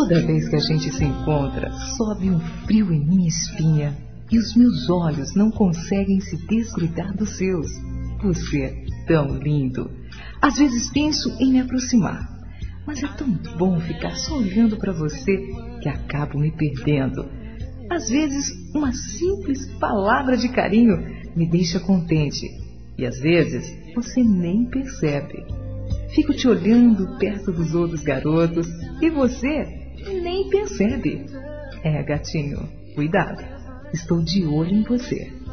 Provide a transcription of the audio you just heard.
Toda vez que a gente se encontra, sobe um frio em minha espinha e os meus olhos não conseguem se desgrudar dos seus. Você é tão lindo. Às vezes penso em me aproximar, mas é tão bom ficar só olhando para você que acabo me perdendo. Às vezes, uma simples palavra de carinho me deixa contente e às vezes você nem percebe. Fico te olhando perto dos outros garotos e você nem percebe. É, gatinho, cuidado. Estou de olho em você.